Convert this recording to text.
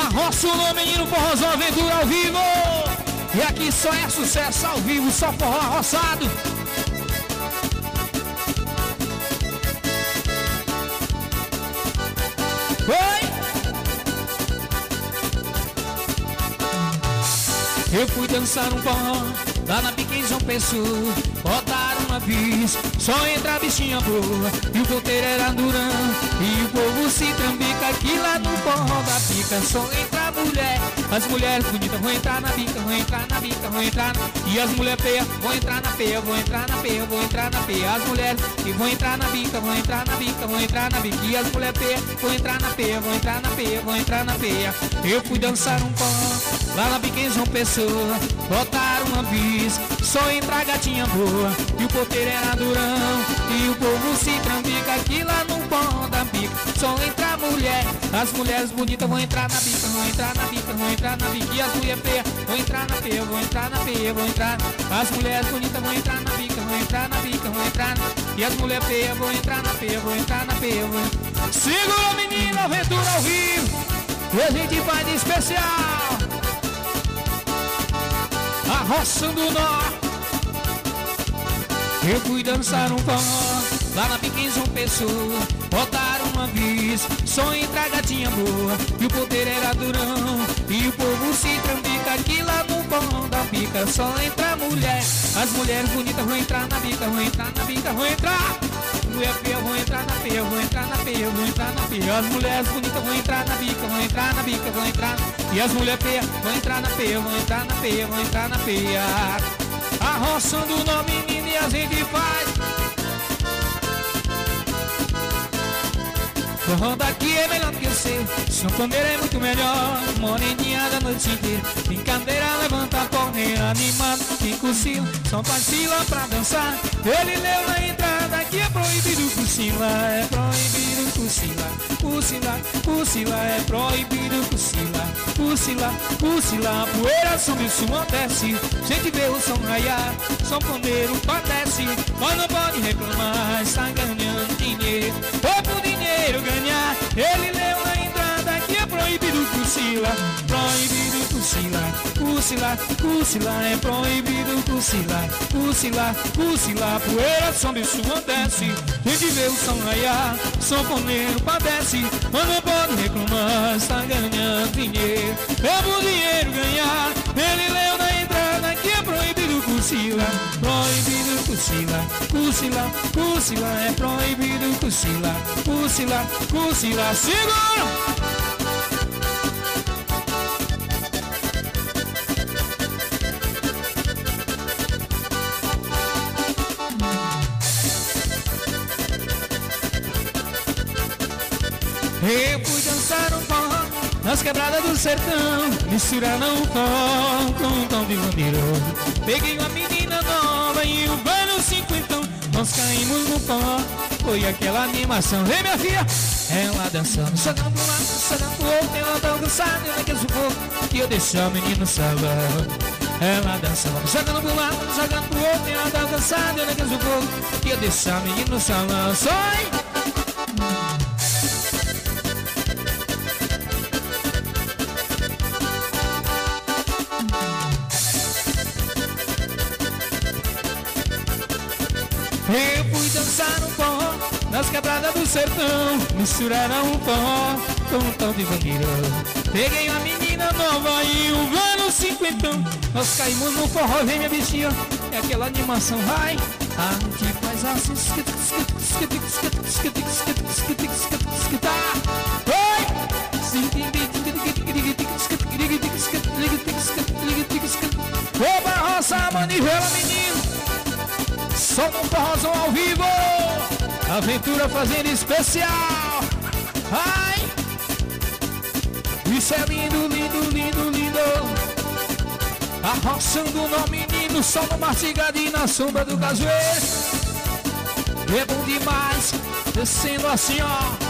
Arroça o nome, menino, forrozão, aventura ao vivo. E aqui só é sucesso ao vivo, só forró arroçado. Oi! Eu fui dançar um forró lá na Pique em João Pessoa. Botaram uma bis, só entra a bichinha boa. E o ponteiro era durão, e o povo se trambica. Aqui lá no forró da pica só entra a mulher. As mulheres bonitas vão entrar na bica, vão entrar na bica, vão entrar na... E as mulheres feias vão entrar na peia, vão entrar na peia, vão entrar na peia. As mulheres que vão entrar na bica, vão entrar na bica, vão entrar na bica. E as mulheres feias vão entrar na peia, vão entrar na peia, vão entrar na peia. Eu fui dançar um forró lá na Pique em João Pessoa. Botaram uma bis, só entra a gatinha boa. E o ponteiro era durão, e o povo se trambica. Aqui lá no forró da bica só entra a mulher. As mulheres bonitas vão entrar na bica, vão entrar na bica, vão entrar na bica. E as mulheres feias vão entrar na peia, vão entrar na peia, vão entrar. As mulheres bonitas vão entrar na bica, vão entrar na bica, vão entrar. E as mulheres feias vão entrar na peia, vão entrar na peia, vão... Segura, menino, aventura ao vivo. E a gente vai de especial arroçando o nó. Eu fui dançar um forró lá na Pique em João Pessoa. Botaram uma bis, só entra a gatinha boa. E o ponteiro era durão, e o povo se trambica. Aqui lá no forró da bica só entra a mulher. As mulheres bonitas vão entrar na bica, vão entrar na bica, vão entrar. Mulher feia vão entrar na peia, vão entrar na peia, vão entrar na peia. As mulheres bonitas vão entrar na bica, vão entrar na bica, vão entrar. E as mulheres feias vão entrar na peia, vão entrar na peia, vão entrar na peia. Arroçando o nome, menino, e a gente faz. Forró daqui é melhor do que o seu, sanfoneiro é muito melhor. Moreninha da noite inteira, brincadeira, levanta a porra, animado, quem cochila, só vacila pra dançar. Ele leu na entrada que é proibido cochilar, é proibido cochilar, cochilar, cochilar, é proibido cochilar, cochilar, cochilar. A poeira sube, o som desce, gente vê o som raiar, sanfoneiro padece, mas não pode reclamar, está ganhando dinheiro, é por dinheiro ganhar. Ele leu na entrada que é proibido cochilar, proibido cochilar, cochilar, cochilar, é proibido cochilar, cochilar, cochilar. Poeira sobe, chuva desce, gente vê o som raiar, sanfoneiro padece, mas não pode reclamar, está ganhando dinheiro, é por dinheiro ganhar. Ele leu na entrada que é proibido cochilar, proibido cochilar, cochilar, cochilar, é proibido cochilar, cochilar, cochilar. Segura! Eu fui dançar um forró nas quebradas do sertão, misturaram o forró com um tom de vaneiro. Peguei uma menina nova e um velho cinquentão, nós caímos no forró, foi aquela animação. Vem, minha filha, ela dançando, jogando pro lado, jogando pro outro, ela tão cansada, eu naquele sufoco que eu deixei o menino salão. Ela dançando, jogando pro lado, jogando pro outro, ela tão cansada, eu naquele sufoco que eu deixei o menino salão. Sai! Eu fui dançar um forró nas quebradas do sertão, misturaram um forró com um tom de vaneiro. Peguei uma menina nova e um velho cinquentão, nós caímos no forró, vem minha bichinha, é aquela animação, vai. A gente faz assim, oba, roça, manivela, menino. Só no forrozão ao vivo, aventura fazendo especial. Ai, isso é lindo, lindo, lindo, lindo. Arroçando no menino, só no mastigadinho na sombra do cajueiro. É bom demais, descendo assim, ó.